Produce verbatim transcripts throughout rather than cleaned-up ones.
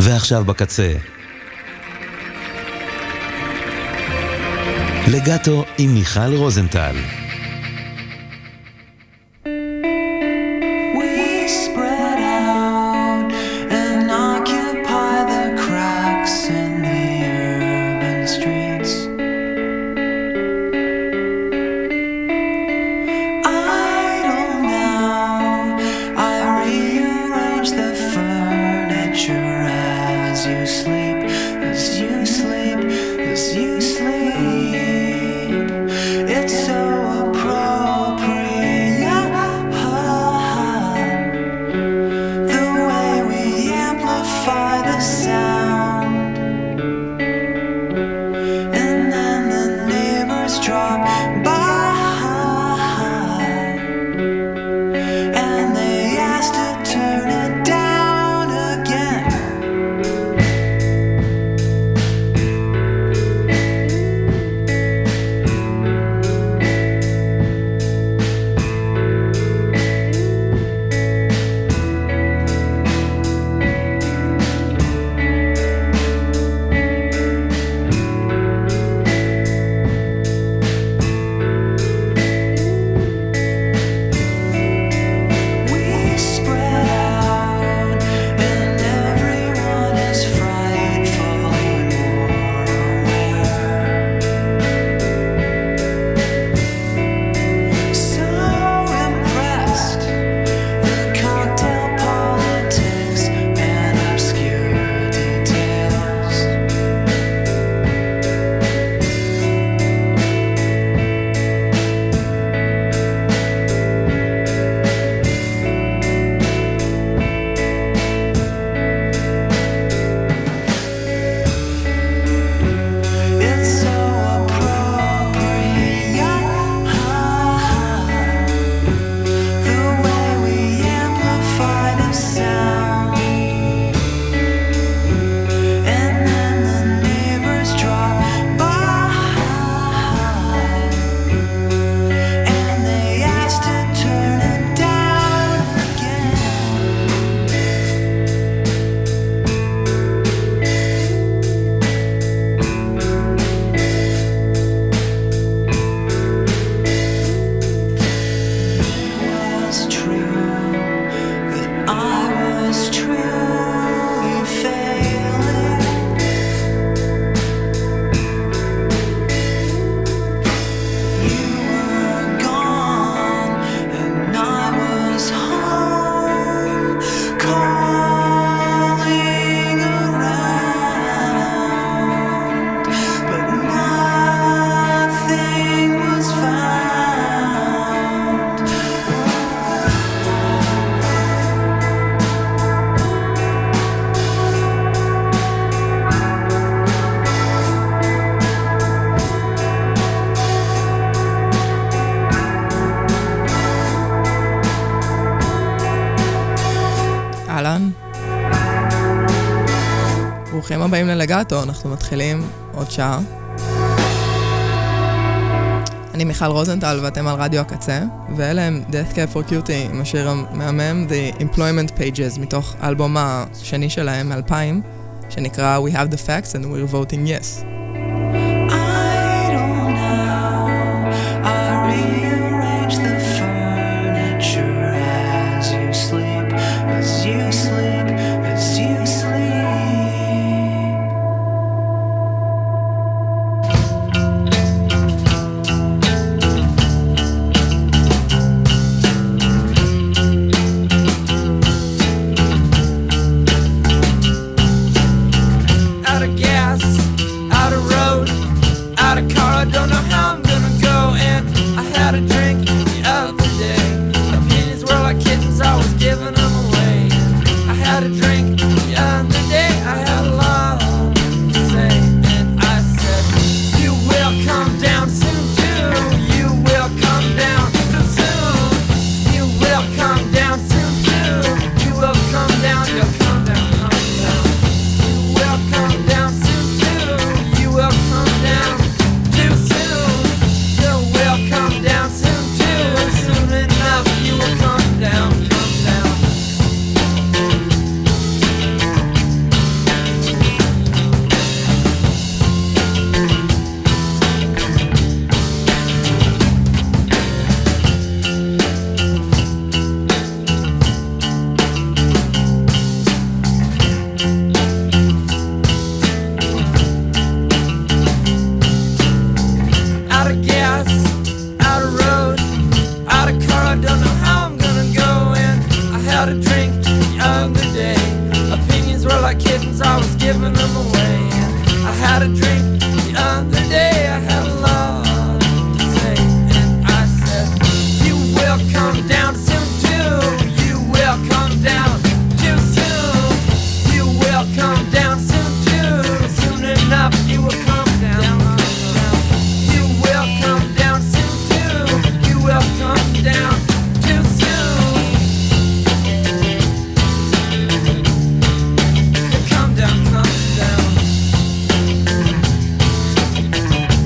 ועכשיו בקצה. לגאטו עם מיכל רוזנטל. ברוכים הבאים ללגאטו, אנחנו מתחילים עוד שעה. אני מיכל רוזנטל ואתם על רדיו הקצה, ואלה הם Death Cab for Cutie עם השיר המהמם The Employment Pages מתוך האלבום השני שלהם מ-אלפיים, שנקרא We Have the Facts and We're Voting Yes. drink the other day. Opinions were like kittens, I was giving them away. I had a drink the other day, I had a lot to say. And I said, you will come down soon too. You will come down too soon. You will come down soon too. Soon enough you will come down. You will come down soon too. You will come down too soon. Come down, come down.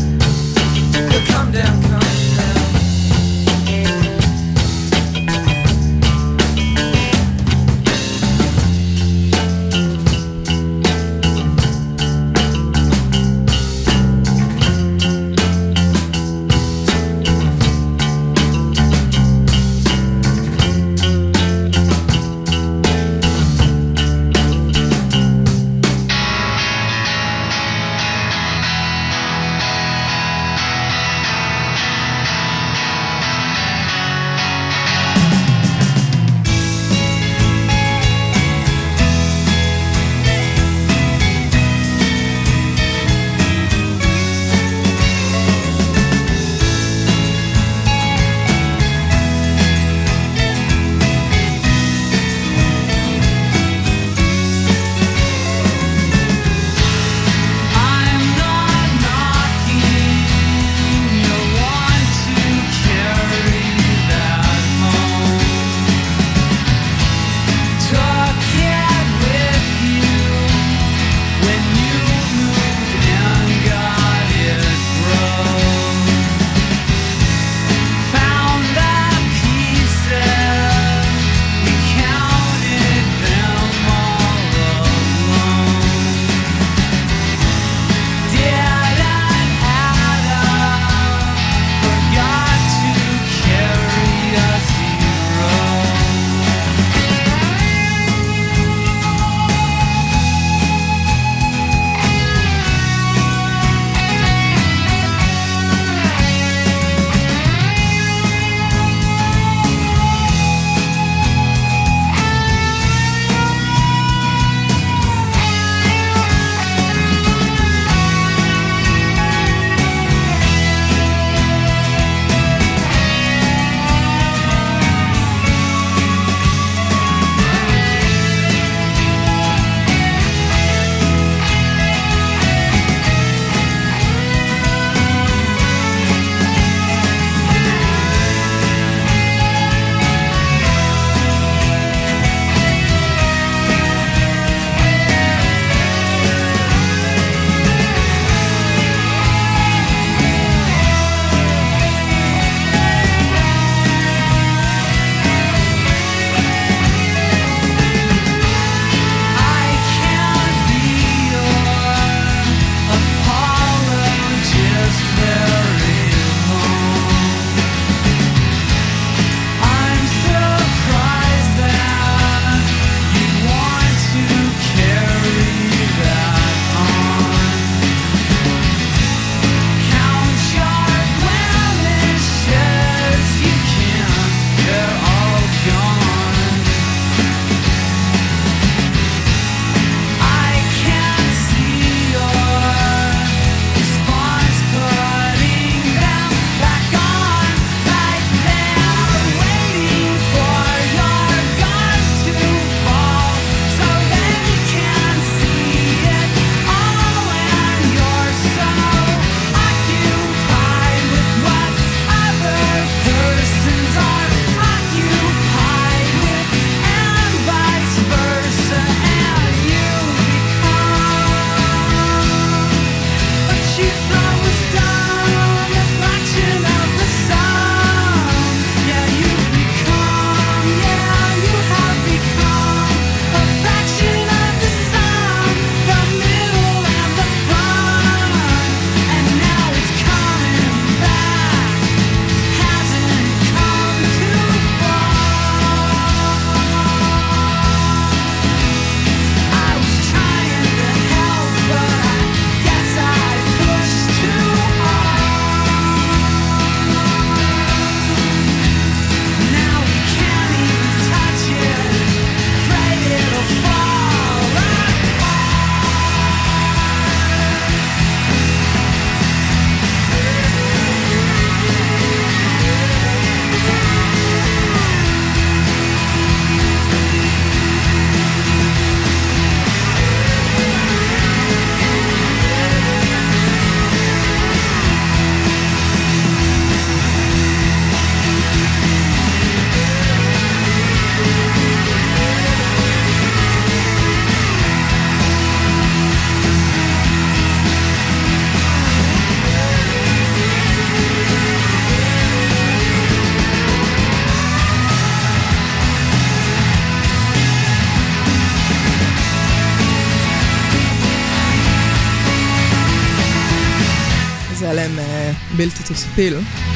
Ability to Spill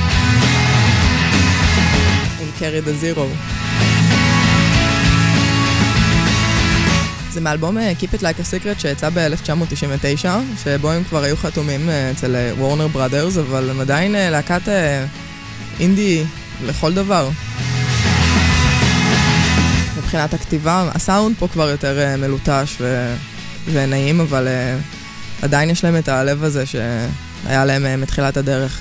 עם Carry the Zero. זה מאלבום Keep It Like a Secret שיצא ב-אלף תשע מאות תשעים ותשע, שבו הם כבר היו חתומים אצל וורנר בראדרס, אבל הם עדיין להקת אינדי לכל דבר. מבחינת הכתיבה, הסאונד פה כבר יותר מלוטש ו... ונעים, אבל עדיין יש להם את הלב הזה שהיה להם מתחילת הדרך.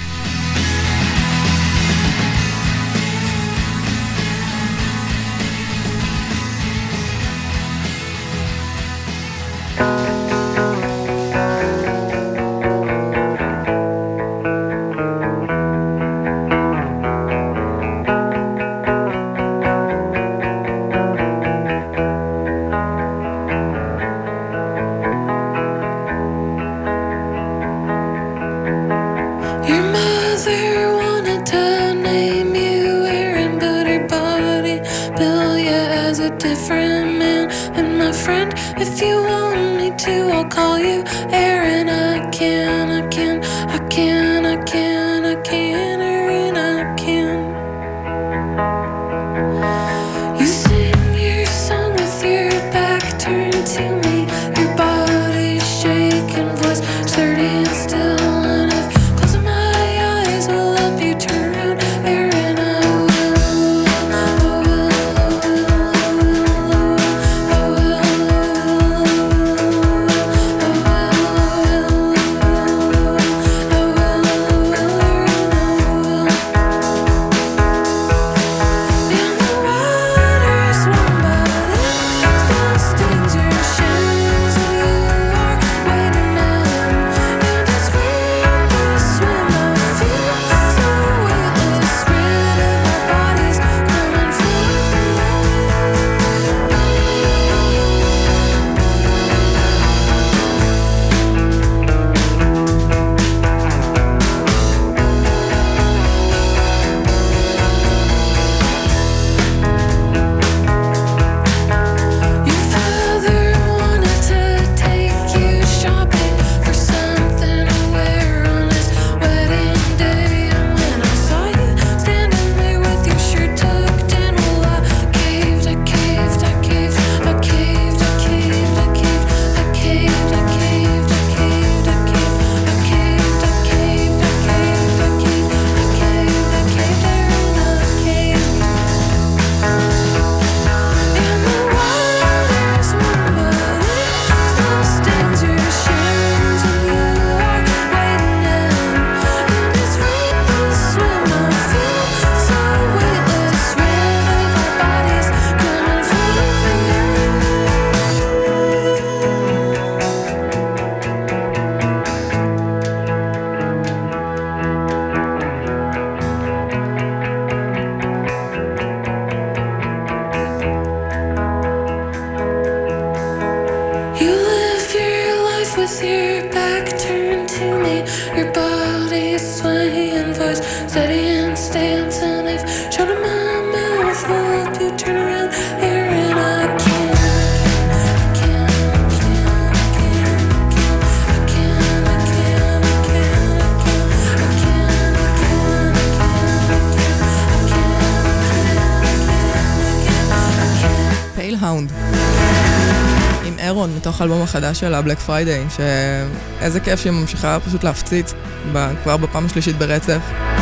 עם אירון מתוך האלבום החדש שלה, בלק פריידיי, שאיזה כיף שהיא ממשיכה פשוט להפציץ כבר בפעם השלישית ברצף.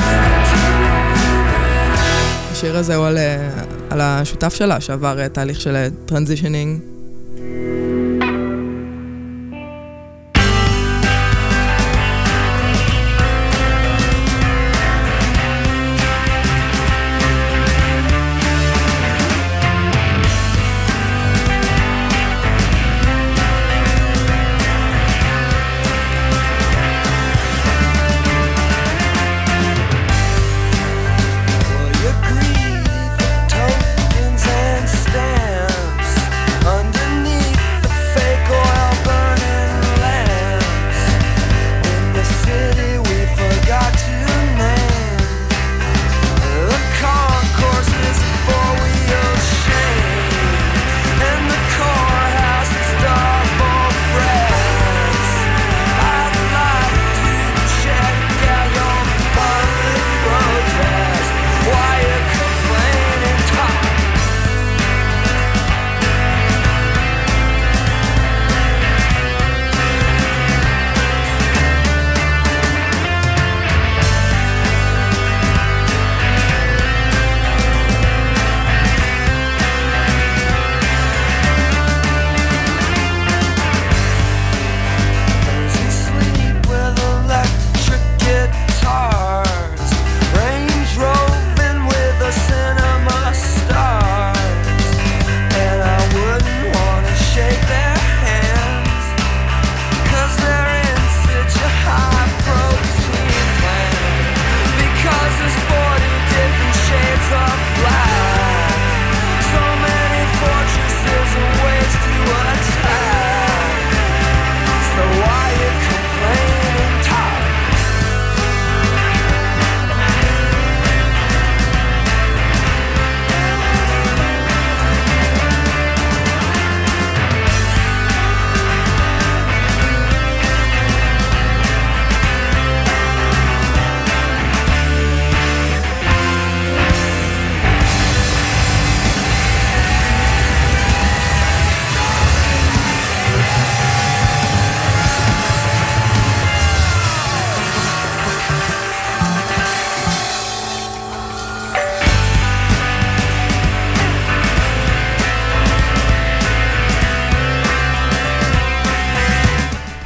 השיר הזה הוא על, על השותף שלה שעבר תהליך של טרנזישנינג. Underneath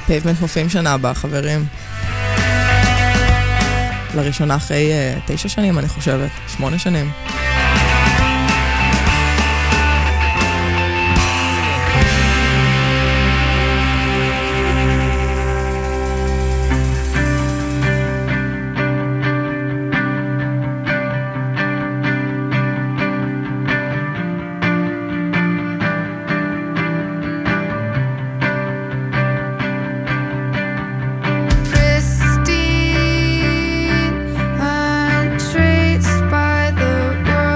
פייבמנט מופיעים שנה הבאה, חברים. לראשונה אחרי uh, תשע שנים, אני חושבת. שמונה שנים. Pristine, untraced by the world.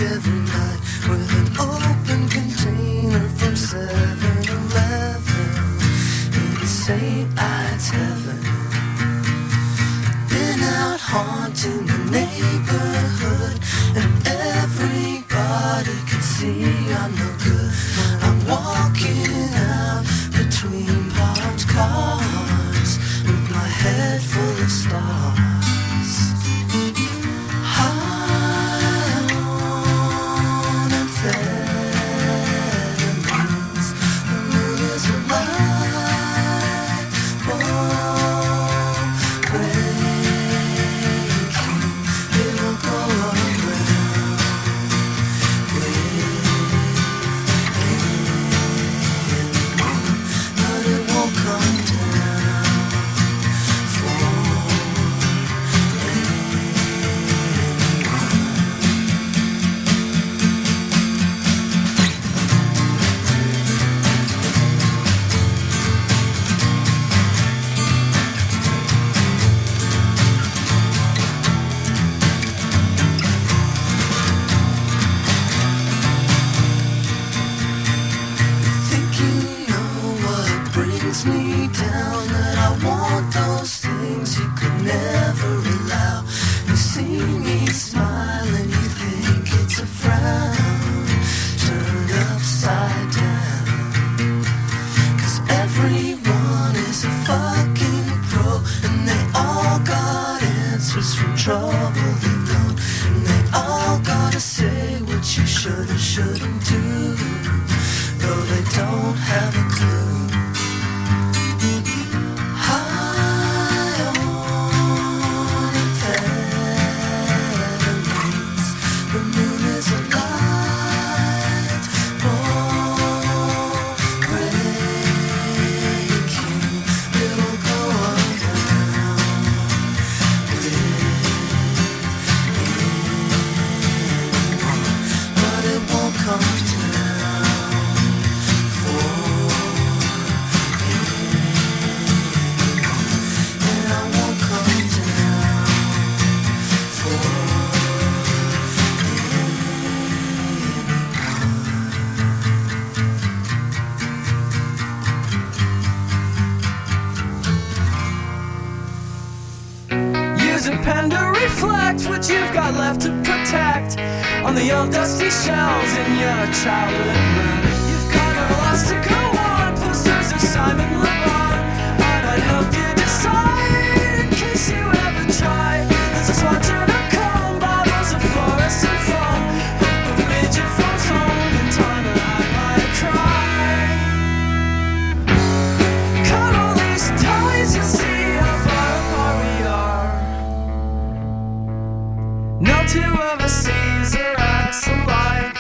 every night with an open container from seven eleven in Saint Ides heaven. Been out haunting the neighborhood, and everybody can see I'm no good. I'm walking out between parked cars with my head full of stars. High on amphetamines, the moon is alive, oh, breaking, it'll go around with anyone, but it won't come down for think you know what brings me down, that I want those things you could never allow. You see me smiling, you think it's a frown turned upside down. Cause everyone is a fucking pro, and they all got answers from trouble they don't, and they all gotta say what you should and shouldn't do, though they don't have a clue. High on amphetamines, the moon is alive, oh, breaking, it'll go around with anyone, but it won't come down for anyone, and I won't come down for Use a pen to reflect what you've got left to protect on the old dusty shelves in your childhood room. You've got a lot to go on, posters of Simon Le Bon. I might help you decide in case you ever try. There's a swatcher to comb, bottles of fluorescent foam, hope of midget phones home in time, and I might cry. Cut all these ties, you see how far apart we are. No two of us sees or acts alike.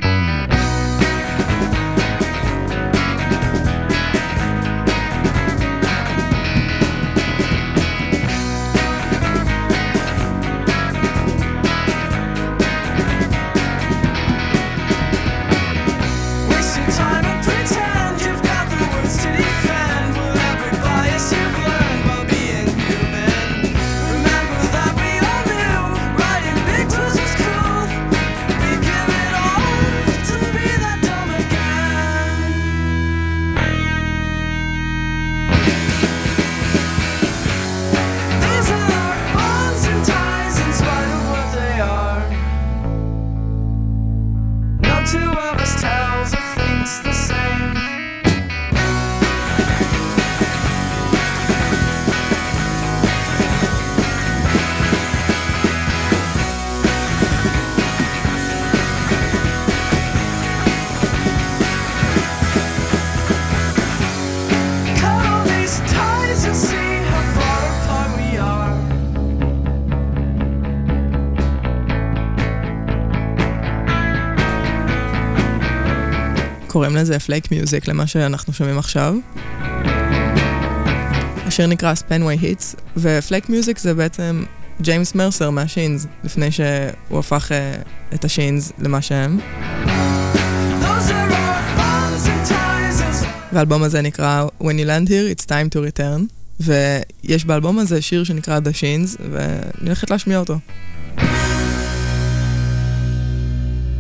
Waste your time and pretend you've got the words to defend. Will every bias you've learned while being human. Remember that we all knew writing big blues was cool. We give it all to be that dumb again. These are our bonds and ties in spite of what they are. No two of us tells or thinks the same. Cut all these ties and see how far apart we are. קוראים לזה פלייק מיוזיק, למה שאנחנו שומעים עכשיו. השיר נקרא ספנווי היטס, ופלייק מיוזיק זה בעצם ג'יימס מרסר מהשינס, לפני שהוא הפך uh, את השינס למה שהם. Those are our bonds and ties and והאלבום הזה נקרא When You Land Here, It's Time to Return, ויש באלבום הזה שיר שנקרא The Shins, ואני הולכת להשמיע אותו.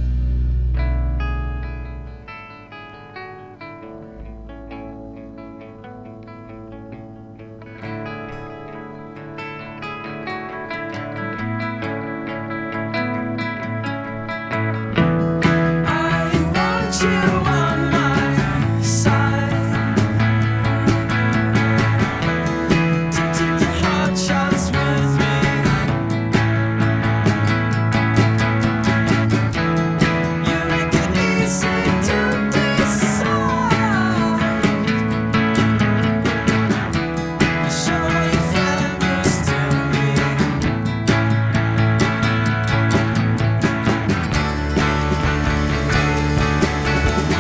Thank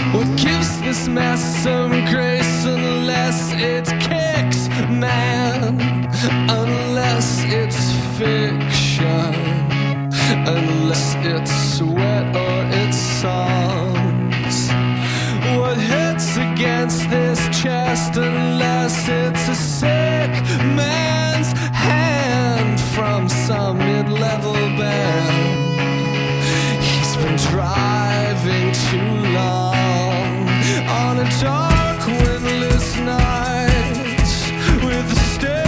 What gives this mess some grace unless it kicks, man? Unless it's fiction, unless it's sweat or it's songs. What hits against this chest unless it's a sick man's hand from some mid-level band? He's been driving too long on a dark windless night with the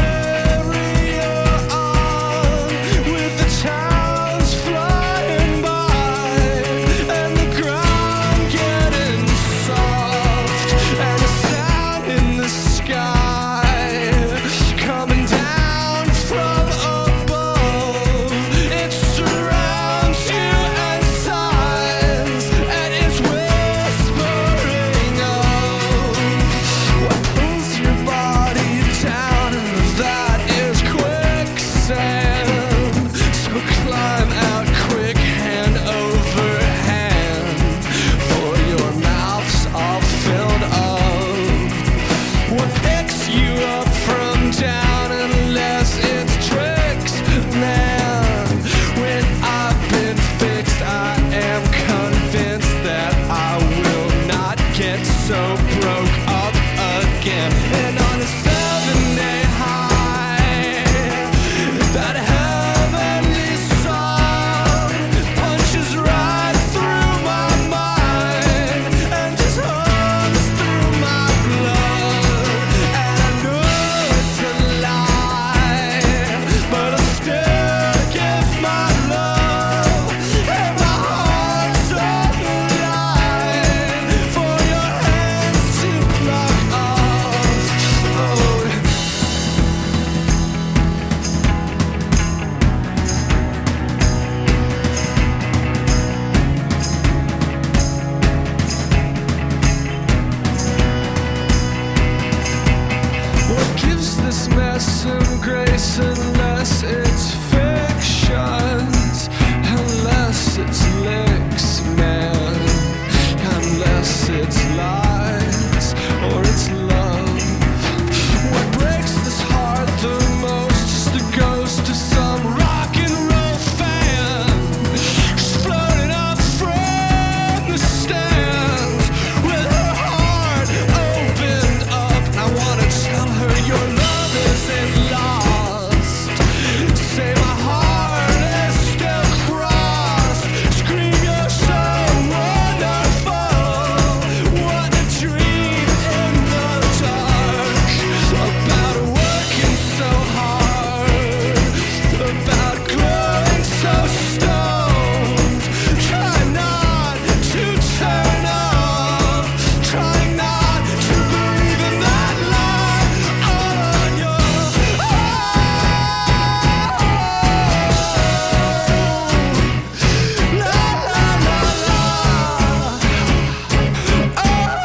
stereo on, with the towns flying by and the ground getting soft and a sound in the sky coming down from above. It surrounds you and sighs and it's whispering of what pulls your body down, and that is quicksand. So climb out quick, hand over hand, for your mouth's all filled up. What picks you up from down unless it's tricks, man? When I've been fixed, I am convinced that I will not get so broke up again. And on a seven-day high, that heavenly song punches right through my mind and just hums through my blood. And I know it's a lie, but I'll still give my love and my heart's on the line for your hands to pluck off. Oh. What gives this mess some grace unless it's fictions, unless it's licks, man, unless it's lies or it's love? What breaks this heart the most is the ghost of some rock and roll fan just floating up from the stands with her heart opened up. I wanna tell her your love isn't lost. Say my heart is still crossed. Scream you're so wonderful. What a dream in the dark about working so hard, about glowing so stoned. Try not to turn off, try not to believe in that lie on your own. La la la la. Oh.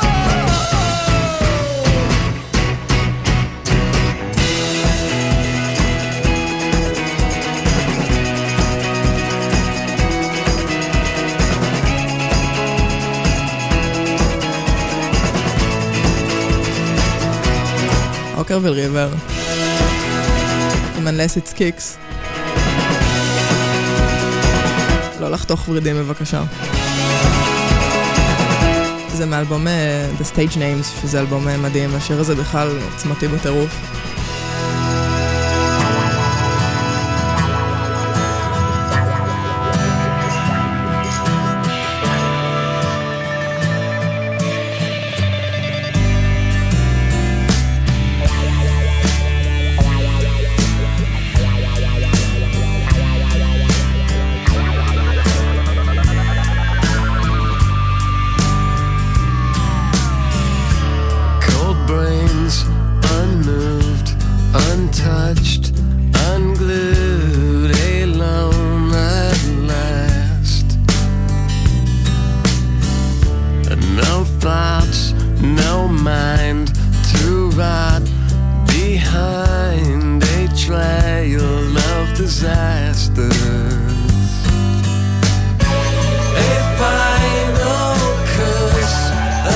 אוקרוויל ריבר עם Unless It's Kicks. לא לחתוך ורידים בבקשה. זה מאלבום The Stage Names, שזה אלבום מדהים. השיר הזה בכלל עוצמתי בטירוף. Cold brains, unmoved, untouched, unglued, alone at last. No thoughts, no mind to rot behind a trail of disasters. A final curse, a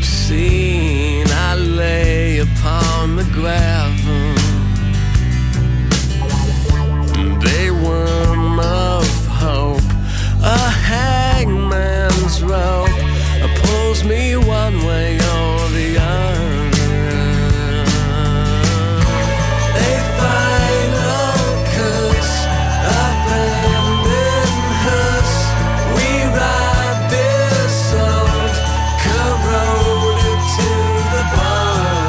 obscene. I lay upon the gravel. They worm of hope, a hangman's rope pulls me one way or the other. A final curse, abandoned hearse. We ride this old, corroded to the bone.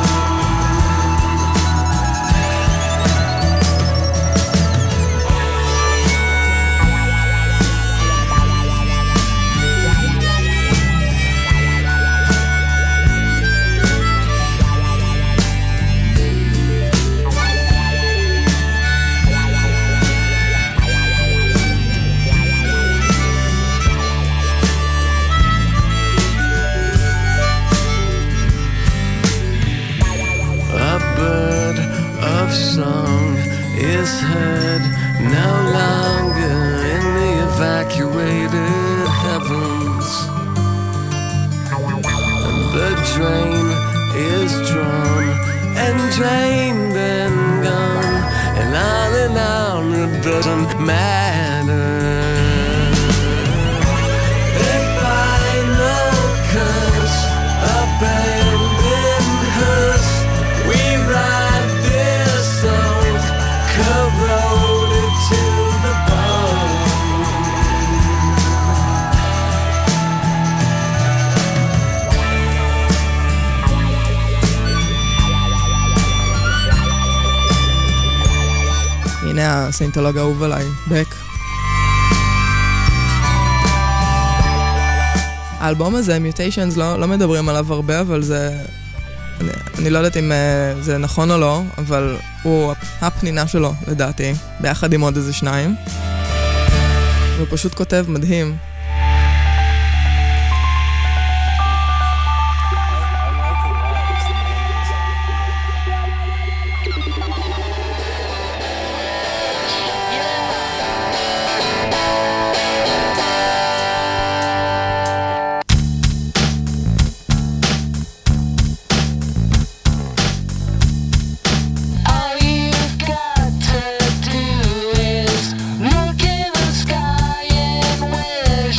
Song is heard no longer in the evacuated heavens, and the drain is drawn and drained and gone, and on and on it doesn't matter. A final curse, abandoned hearse. We ride this old, corroded to the bone. הנה הסיינטולוג האהוב עליי, בק. האלבום הזה, Mutations, לא, לא מדברים עליו הרבה, אבל זה... אני, אני לא יודעת אם uh, זה נכון או לא, אבל הוא הפנינה שלו, לדעתי, ביחד עם עוד איזה שניים. הוא פשוט כותב מדהים. Look in the sky and where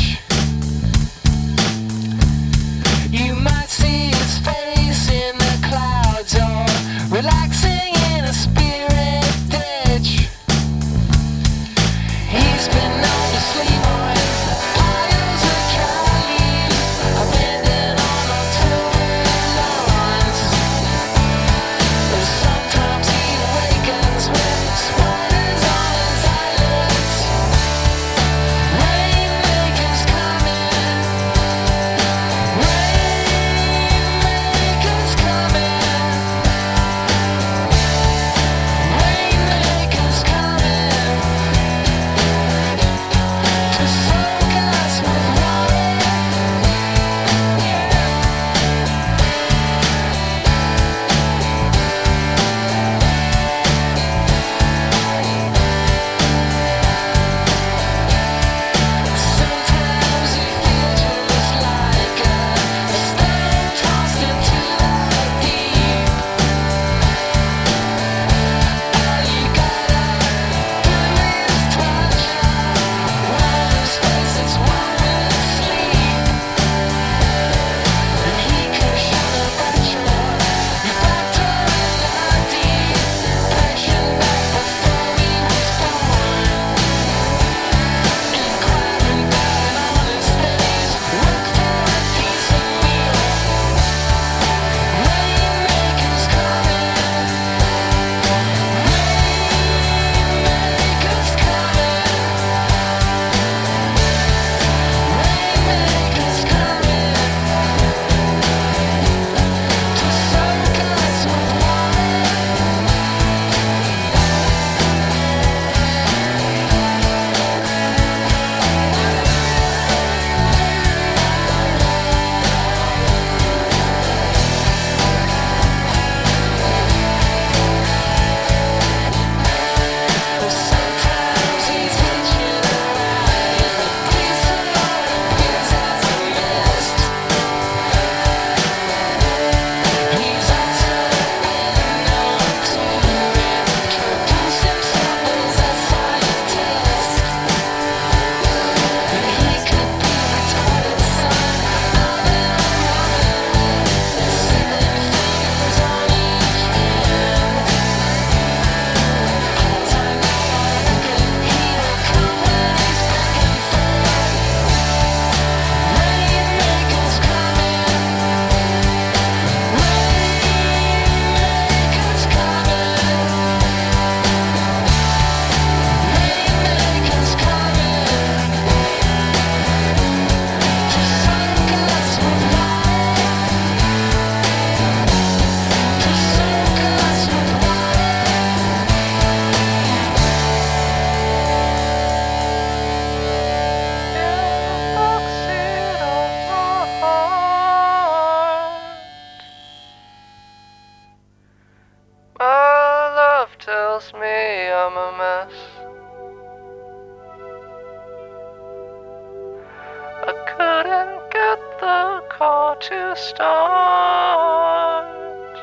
to start.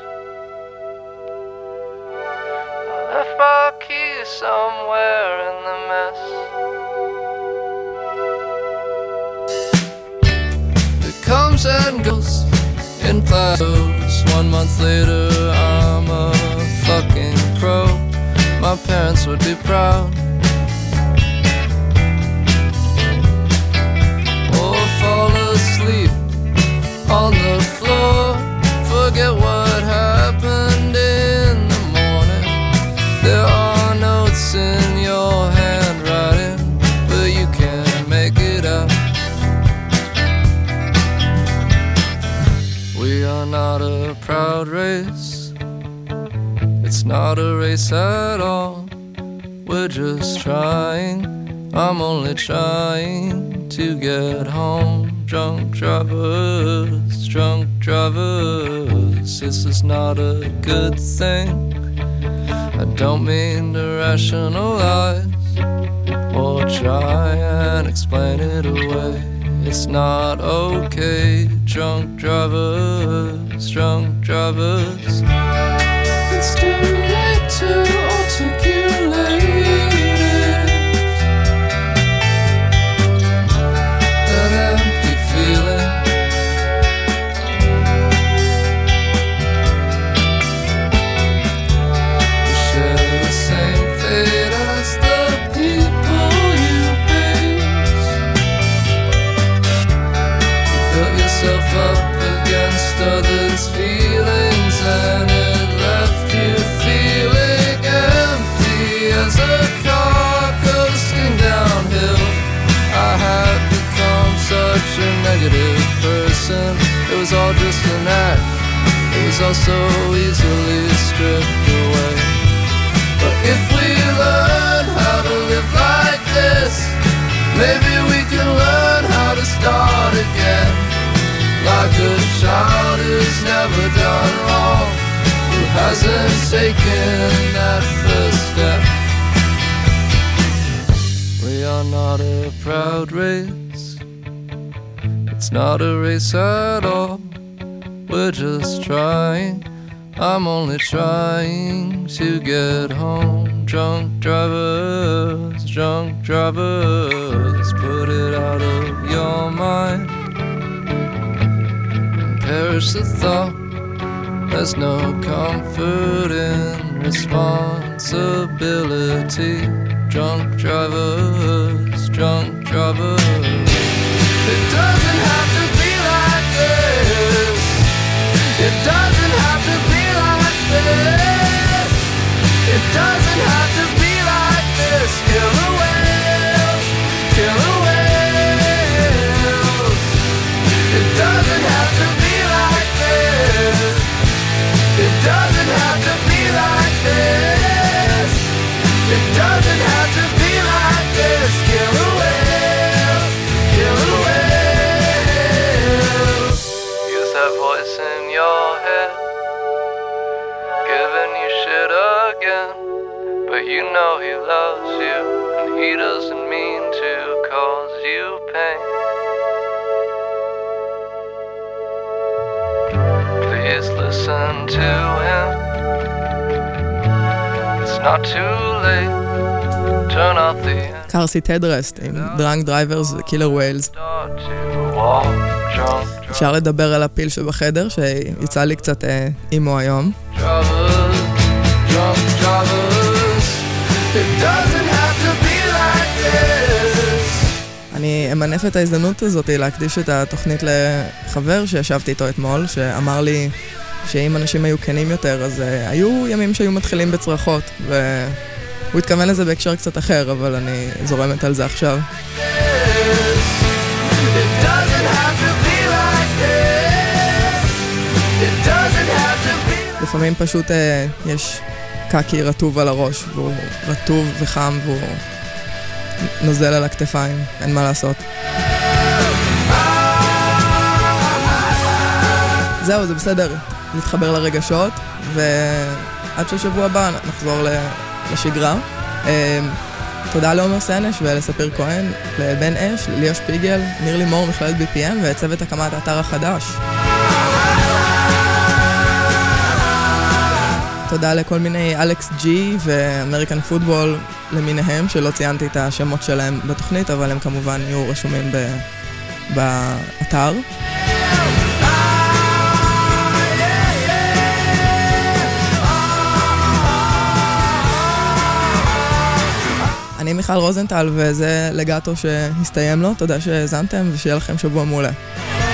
I left my keys somewhere in the mess. It comes and goes in clouds. One month later I'm a fucking pro. My parents would be proud. Or fall asleep on the floor. Forget what happened in the morning. There are notes in your handwriting, but you can't make it out. We are not a proud race. It's not a race at all. We're just trying. I'm only trying to get home. Drunk drivers, drunk drivers. This is not a good thing. I don't mean to rationalize or try and explain it away. It's not okay. Drunk drivers, drunk drivers. It's too late to articulate it. That empty feeling. You share the same fate as the people you hate. You built yourself up against others' feelings, and it left you feeling empty as a car coasting downhill. I had become such a negative person. It was all just an act. It was all so easily stripped away. But if we learn how to live like this, maybe we can learn how to start again. Like a child who's never done wrong, who hasn't taken that first step. We are not a proud race. It's not a race at all. We're just trying. I'm only trying to get home. Drunk drivers, drunk drivers. Put it out of your mind. Perish the thought. There's no comfort in responsibility. Drunk drivers, drunk drivers. It doesn't have to be like this. It doesn't have to be like this. It doesn't have to be like this. Kill the whales, kill the whales. It doesn't have to be like this. It doesn't have to be like this. It doesn't have to be like this. Kill the whales, kill the whales. Use that voice in your head, giving you shit again. But you know he loves you, and he doesn't mean to cause you pain. Please listen to him. It's not too late. Turn off the קרסי טדרסט עם דרנק דרייברס וקילר ווילס. אפשר לדבר על הפיל שבחדר שיצא לי קצת אה, אימו היום. אני אמנף את ההזדמנות הזאת להקדיש את התוכנית לחבר שישבתי איתו אתמול, שאמר לי שאם אנשים היו כנים יותר, אז uh, היו ימים שהיו מתחילים בצרחות, והוא התכוון לזה בהקשר קצת אחר, אבל אני זורמת על זה עכשיו. לפעמים פשוט uh, יש קקי רטוב על הראש, והוא רטוב וחם, והוא נוזל על הכתפיים, אין מה לעשות. זהו, זה בסדר, להתחבר לרגשות, ועד ששבוע הבא נחזור לשגרה. תודה לעומר סנש ולספיר כהן, לבן אש, לליה שפיגל, ניר לימור מכללת בי פי אם, וצוות הקמת האתר החדש. תודה לכל מיני אלכס ג'י ואמריקן פוטבול למיניהם, שלא ציינתי את השמות שלהם בתוכנית, אבל הם כמובן יהיו רשומים ב... באתר. אני מיכל רוזנטל, וזה לגאטו שהסתיים לו. תודה שהזנתם, ושיהיה לכם שבוע מעולה.